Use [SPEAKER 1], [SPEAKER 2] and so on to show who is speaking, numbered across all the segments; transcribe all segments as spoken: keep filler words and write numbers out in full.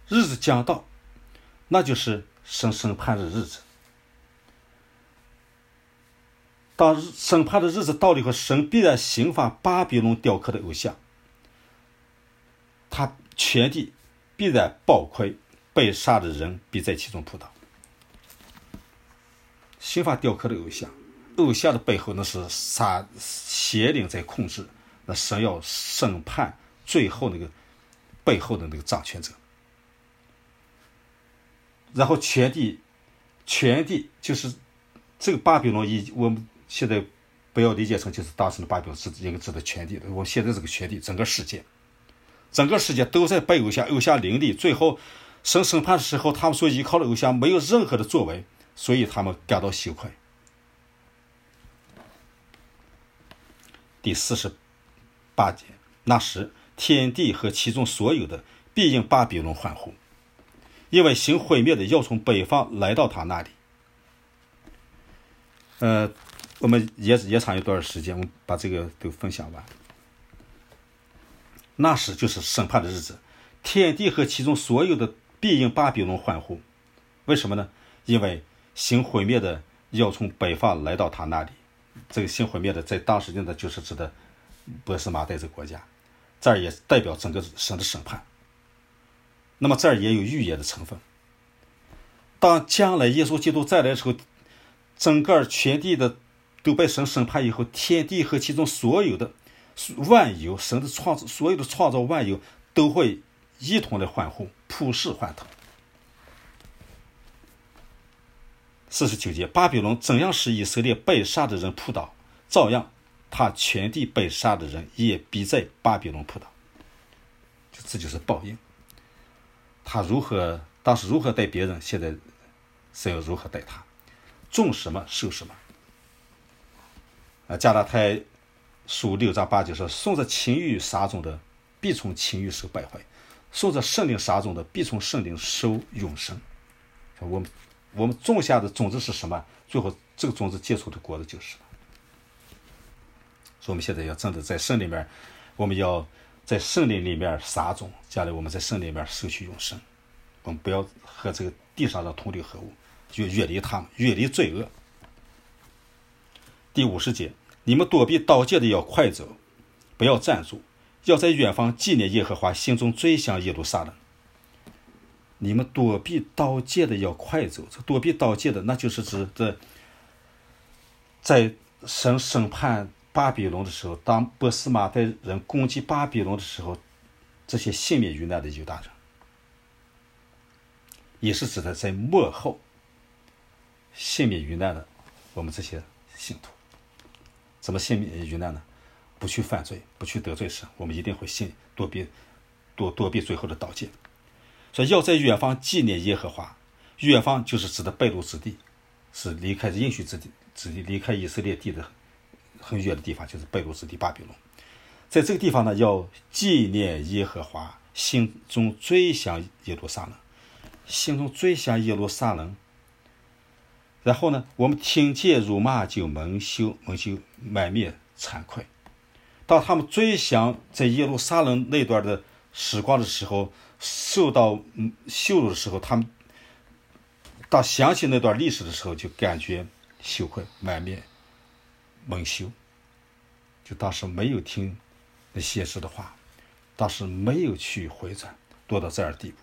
[SPEAKER 1] 日子将到，那就是审审判的日子。当审判的日子到了以后，神必然刑罚巴比伦雕刻的偶像，他全地必然暴溃，被杀的人必在其中扑倒。刑罚雕刻的偶像，偶像的背后那是杀邪灵在控制，那神要审判最后那个背后的那个掌权者。然后全地全地就是这个巴比伦，以我们现在不要理解成就是当时的巴比伦，是一个指的全地的。我们现在这个全地整个世界整个世界都在拜偶像，偶像林立，最后神审判的时候，他们所依靠的偶像没有任何的作为，所以他们感到羞愧。第四十八节，那时天地和其中所有的必因巴比伦欢呼，因为行毁灭的要从北方来到他那里。呃，我们也也长一段时间，我们把这个都分享完。那时就是审判的日子，天地和其中所有的必因巴比伦欢呼。为什么呢？因为行毁灭的要从北方来到他那里。这个行毁灭的在当时的就是指的波斯马代这个国家，这儿也代表整个神的审判。那么这儿也有预言的成分。当将来耶稣基督再来的时候，整个全地的都被神审判以后，天地和其中所有的万有，神的创造，所有的创造万有都会一同的欢呼，普世欢腾。四十九节，巴比伦怎样使以色列被杀的人扑倒，照样他全地被杀的人也必在巴比伦扑倒。这就是报应。他如何当时如何待别人，现在神要如何待他，种什么收什么。啊，加拉太书六章八节说，送着情欲撒种的必从情欲收败坏，送着圣灵撒种的必从圣灵收永生。我们我们种下的种子是什么，最后这个种子结出的果子就是了。所以我们现在要真的在圣里面，我们要在圣灵里面撒种，将来我们在圣灵里面收取永生。我们不要和这个地上的同流合污，就远离他们，远离罪恶。第五十节，你们躲避刀剑的要快走，不要站住，要在远方纪念耶和华，心中追想耶路撒冷。你们躲避刀剑的要快走，这躲避刀剑的，那就是指的在神审判巴比伦的时候，当波斯马代人攻击巴比伦的时候，这些幸免于难的犹大人，也是指的在末后幸免于难的我们这些信徒。怎么幸免于难呢？不去犯罪，不去得罪神，我们一定会信躲避躲躲避最后的刀剑。所以要在远方纪念耶和华，远方就是指的被掳之地，是离开应许之地之地，离开以色列地的很远的地方，就是被掳之地巴比伦。在这个地方呢，要纪念耶和华，心中追想耶路撒冷，心中追想耶路撒冷。然后呢，我们听见辱骂就蒙羞，蒙羞满面惭愧。当他们追想在耶路撒冷那段的时光的时候，受到羞辱的时候，他们当想起那段历史的时候，就感觉羞愧，满面蒙羞。就当时没有听那先知的话，当时没有去回转，落到这样的地步。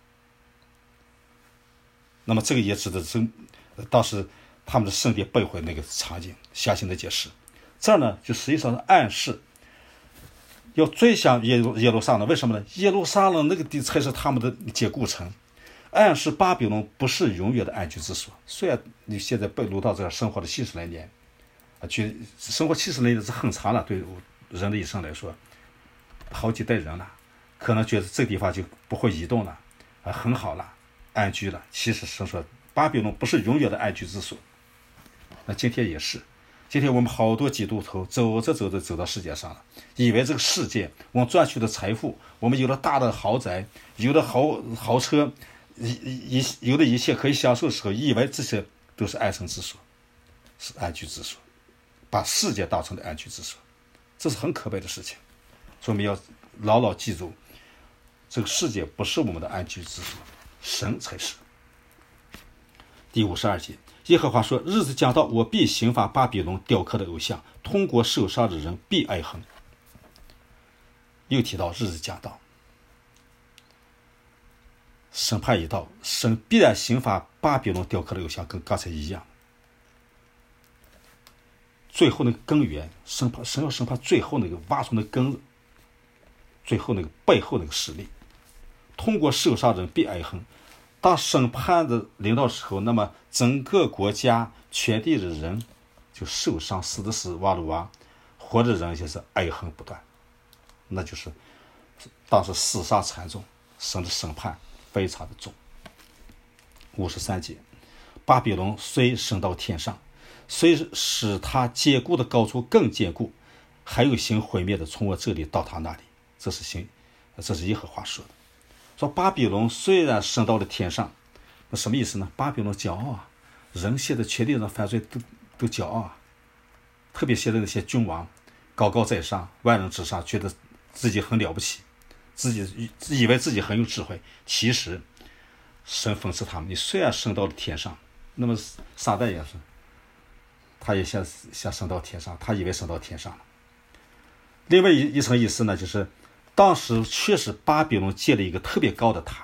[SPEAKER 1] 那么这个也指的是当时他们的圣殿被毁那个场景，详细的解释。这儿呢，就实际上是暗示要追想耶路耶路撒冷。为什么呢？耶路撒冷那个地才是他们的坚固城，暗示巴比伦不是永远的安居之所。虽然你现在被掳到这儿生活了七十来年，啊，觉得生活七十来年是很长了，对人的一生来说，好几代人了，可能觉得这个地方就不会移动了，啊，很好了，安居了。其实是说巴比伦不是永远的安居之所。那今天也是。今天我们好多基督徒走着走着走到世界上了，以为这个世界我们赚取的财富，我们有了大的豪宅，有了豪豪车，一一有了一切可以享受的时候，以为这些都是安身之所，是安居之所，把世界当成了安居之所，这是很可悲的事情。所以我们要牢牢记住， 这个世界不是我们的安居之所，神才是。第五十二节，耶和华说，日子将到，我必刑罚巴比伦雕刻的偶像，通过受伤的人必哀恨。又提到日子将到，审判一到，神必然刑罚巴比伦雕刻的偶像，跟刚才一样。最后那个根源，审判神要审判最后那个挖出那个根子，最后那个背后那个势力，通过受伤人必哀恨。当审判的临到时候，那么整个国家全地的人就受伤，死的死，挖的挖，活的人就是哀恨不断。那就是当时厮杀惨重，神的审判非常的重。五十三节，巴比伦虽升到天上，虽使他坚固的高处更坚固，还有行毁灭的从我这里到他那里。这是行，这是耶和华说的。说巴比伦虽然升到了天上，那什么意思呢？巴比伦骄傲啊，人现在全地上犯罪都都骄傲啊，特别现在那些君王高高在上，万人之上，觉得自己很了不起，自己以为自己很有智慧。其实神讽刺他们，你虽然升到了天上，那么撒旦也是，他也想想升到天上，他以为升到天上了。另外一一层意思呢，就是当时确实巴比伦建了一个特别高的塔，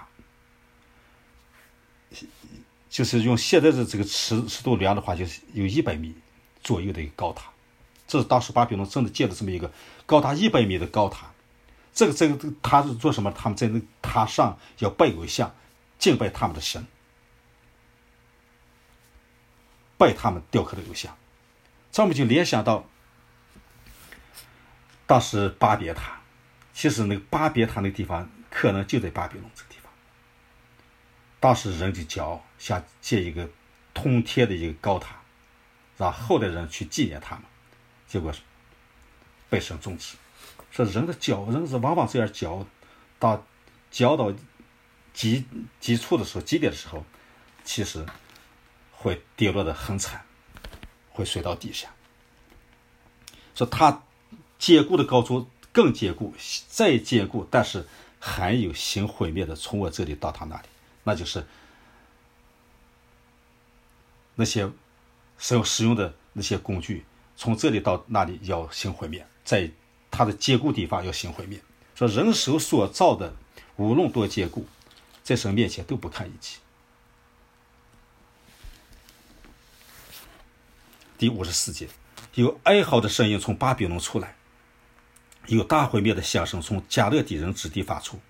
[SPEAKER 1] 就是用现在的这个尺尺度量的话，就是有一百米左右的一个高塔。这是当时巴比伦真的建了这么一个高达一百米的高塔。这个这个塔是做什么？他们在那塔上要拜偶像，敬拜他们的神，拜他们雕刻的偶像。这我们就联想到当时巴别塔，其实那个巴别塔那个地方可能就在巴比伦这个地方。当时人就骄傲，想建一个通天的一个高塔，让后代人去纪念他们，结果被神终止。说人的骄傲，人是往往这样骄傲，到骄傲到极极处的时候，极点的时候，其实会跌落的很惨，会摔到地下。说他坚固的高处更坚固，再坚固，但是还有行毁灭的从我这里到他那里，那就是那些使用使用的那些工具，从这里到那里要行毁灭，在他的坚固地方要行毁灭。说人手所造的无论多坚固，在神面前都不堪一击。第五十四节，有哀嚎的声音从巴比伦出来，有大毁灭的响声从加勒底人之地发出。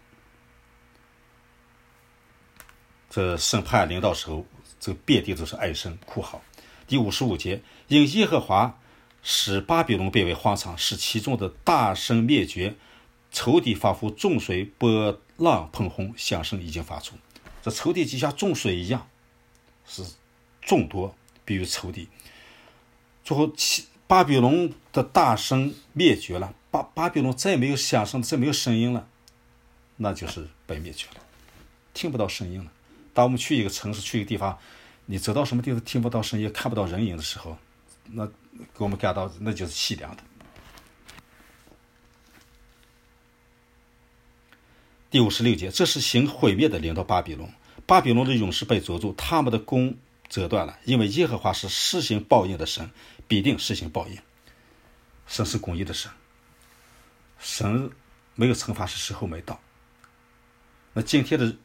[SPEAKER 1] 这审判临到时候，这个遍地都是哀声哭嚎。第五十五节，因耶和华使巴比伦变为荒场，使其中的大声灭绝，仇敌仿佛众水波浪喷轰，响声已经发出。这仇敌就像众水一样，是众多，比如仇敌。最后巴比伦的大声灭绝了，巴巴比伦再没有响声，再没有声音了，那就是被灭绝了，听不到声音了。当我们去一个城市，去一个地方，你走到什么地方听不到声音，看不到人影的时候，那给我们感到那就是凄凉的。第五十六节，这是行毁灭的临到巴比伦，巴比伦的勇士被捉住，他们的弓折断了，因为耶和华是施行报应的神，必定施行报应。神是公义的神，神没有惩罚是时候没到。那今天的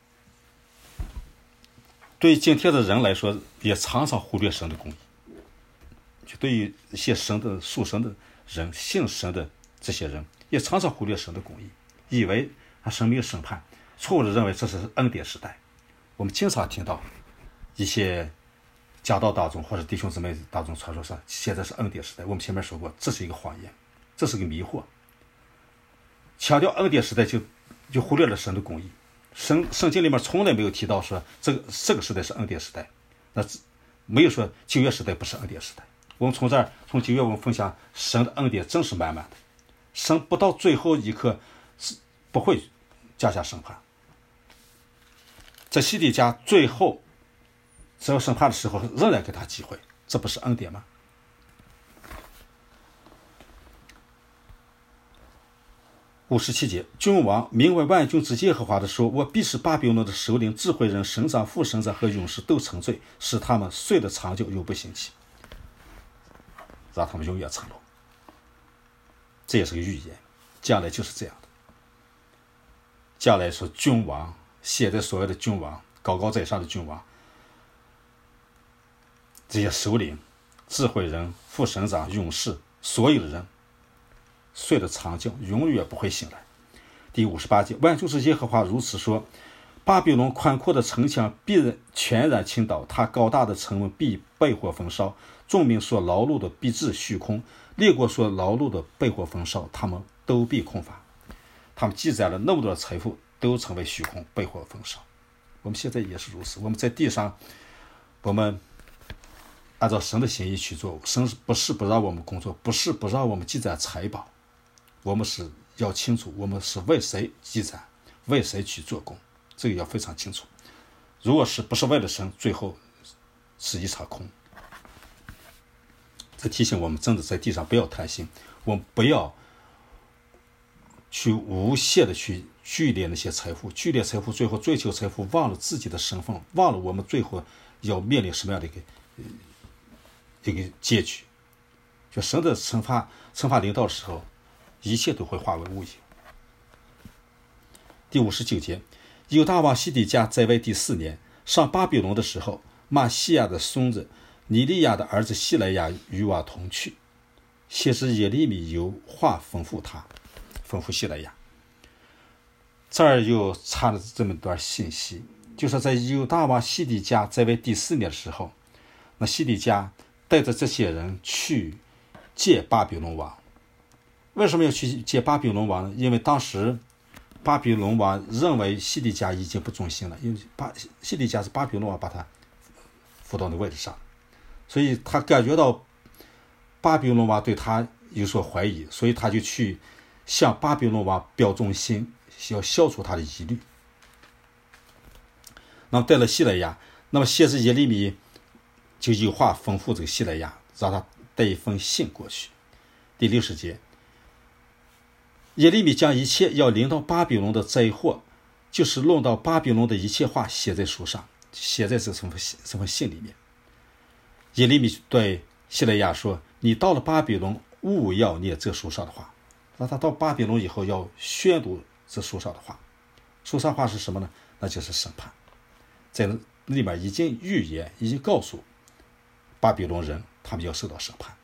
[SPEAKER 1] 对于今天的人来说，也常常忽略神的公义。就对于一些神的属神的人，信神的这些人，也常常忽略神的公义，以为啊神没有审判，错误的认为这是恩典时代。我们经常听到一些讲道当中或者弟兄姊妹当中传说上，现在是恩典时代。我们前面说过，这是一个谎言，这是个迷惑。强调恩典时代就就忽略了神的公义。神圣经里面从来没有提到说这个这个时代是恩典时代，那没有说旧约时代不是恩典时代。我们从这儿从旧约我们分享神的恩典真是满满的，神不到最后一刻是不会加下审判。在西底家最后只要审判的时候仍然给他机会，这不是恩典吗？ 五十七节，君王名为万军之耶和华的说，我必使巴比伦的首领、智慧人、省长、副省长和勇士都沉醉，使他们睡得长久，永不兴起，让他们永远沉沦。这也是个预言，将来就是这样的。将来说君王，现在所谓的君王，高高在上的君王，这些首领、智慧人、副省长、勇士，所有的人睡得长觉，永远不会醒来。第五十八节，万军之耶和华如此说，巴比伦宽阔的城墙必全然倾倒，他高大的城门必被火焚烧，众民所劳碌的必至虚空，列国所劳碌的被火焚烧，他们都必空乏。他们积攒了那么多的财富，都成为虚空，被火焚烧。我们现在也是如此，我们在地上，我们按照神的心意去做，神不是不让我们工作，不是不让我们积攒财宝，我们是要清楚我们是为谁积攒，为谁去做工，这个要非常清楚。如果是不是为了神，最后是一场空。这提醒我们真的在地上不要贪心，我们不要去无限的去聚敛那些财富，聚敛财富，最后追求财富，忘了自己的身份，忘了我们最后要面临什么样的一个一个结局。就神的惩罚惩罚临到的时候，一切都会化为乌有。第五十九节，犹大王西底家在位第四年，上巴比伦的时候，马西亚的孙子尼利亚的儿子希莱亚与我同去，先知耶利米有话吩咐他，吩咐希莱亚。这儿又插了这么段信息，就是在犹大王西底家在位第四年的时候，那西底家带着这些人去见巴比伦王。为什么要去见巴比伦王呢？因为当时巴比伦王认为西底家已经不忠心了，因为巴西底家是巴比伦王把他扶到那位置上，所以他感觉到巴比伦王对他有所怀疑，所以他就去向巴比伦王表忠心，要消除他的疑虑。那么带了希莱亚，那么先知耶利米就有话吩咐这个希莱亚，让他带一封信过去。第六十节，耶利米将一切要临到巴比伦的灾祸，就是论到巴比伦的一切话写在书上，写在这封这封信里面。耶利米对希莱亚说，你到了巴比伦，务要念这书上的话。让他到巴比伦以后要宣读这书上的话。书上话是什么呢？那就是审判。在里面已经预言，已经告诉巴比伦人他们要受到审判。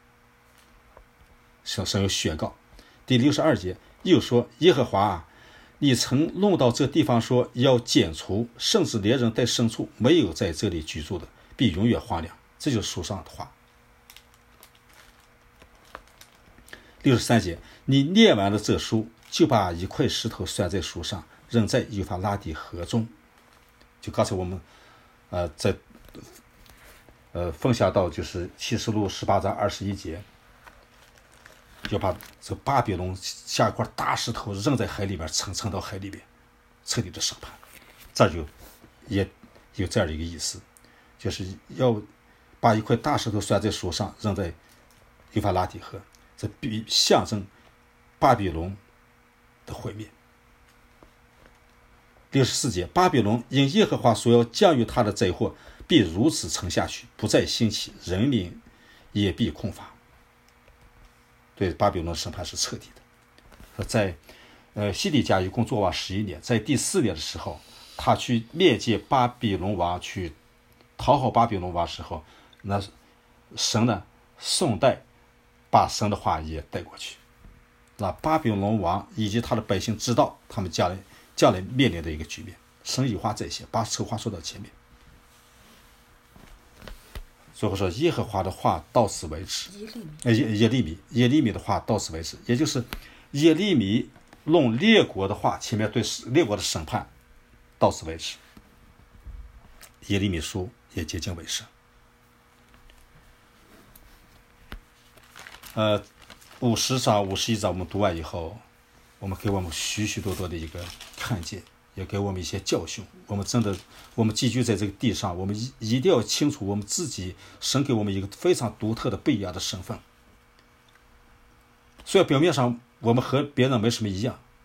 [SPEAKER 1] 神有宣告。第六十二节又说，耶和华啊，你曾论到这地方说要剪除，甚至连人带牲畜没有在这里居住的，必永远荒凉。这就是书上的话。六十三节，你念完了这书，就把一块石头拴在书上，扔在幼发拉底河中。就刚才我们呃在呃分享到就是启示录十八章二十一节，就把这巴比伦下一块大石头扔在海里边，沉沉到海里边，彻底的审判。这就也有这样的一个意思，就是要把一块大石头拴在书上，扔在幼发拉底河，这比象征巴比伦的毁灭。六十四节，巴比伦因耶和华所要降于他的灾祸，必如此沉下去，不再兴起，人民也必空乏。对巴比伦的审判是彻底的。在呃西底家一共做王十一年，在第四年的时候，他去面见巴比伦王，去讨好巴比伦王的时候，那神呢宋代把神的话也带过去，让巴比伦王以及他的百姓知道他们将来将来面临的一个局面。神有话在先，把丑话说到前面。最后说耶和华的话到此为止。耶耶利米耶利米的话到此为止，也就是耶利米论列国的话，前面对列国的审判到此为止。耶利米书也接近尾声。呃，五十章、五十一章我们读完以后，我们给我们许许多多的一个看见，也给我们一些教训。我们真的，我们寄居在这个地上，我们一一定要清楚，我们自己神给我们一个非常独特的不一样的身份。虽然表面上我们和别人没什么一样，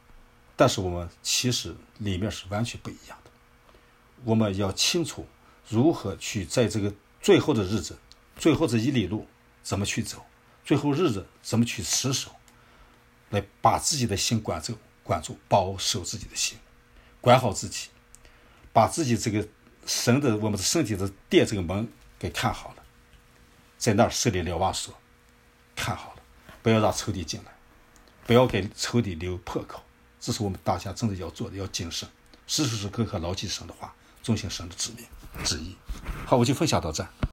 [SPEAKER 1] 但是我们其实里面是完全不一样的。我们要清楚如何去在这个最后的日子，最后这一里路怎么去走，最后日子怎么去持守，来把自己的心管住，管住，保守自己的心，管好自己，把自己这个神的我们的身体的殿这个门给看好了，在那儿设立瞭望所，看好了，不要让仇敌进来，不要给仇敌留破口，这是我们大家真的要做的，要谨慎，时时刻刻牢记神的话，遵行神的旨命旨意。好，我就分享到这。